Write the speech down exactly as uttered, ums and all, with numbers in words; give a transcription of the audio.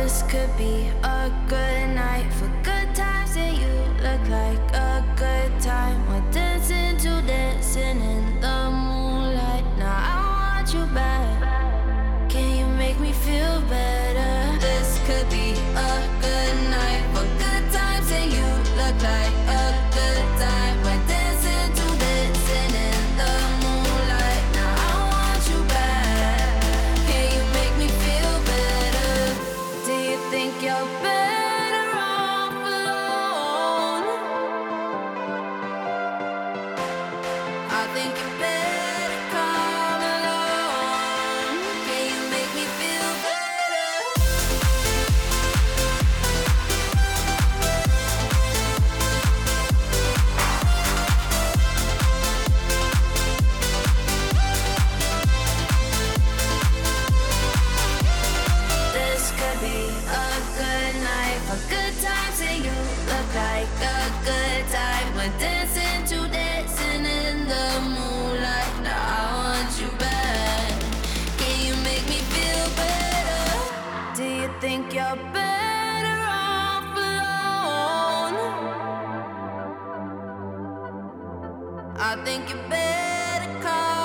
This could be a good night for good times, and you look like a good time. We're dancing to dancing in the moonlight. Now I want you back. Can you make me feel better? This could be a good night for good times, and you look like a good time. We're dancing to dancing in the moonlight. Now I want you back. Can you make me feel better? Do you think you're better off alone? I think you better come along. Can you make me feel better? This could be a good night for good times, and you look like a good time. We're dancing to dancing in the moonlight. Now I want you back. Can you make me feel better? Do you think you're better off alone? I think you better call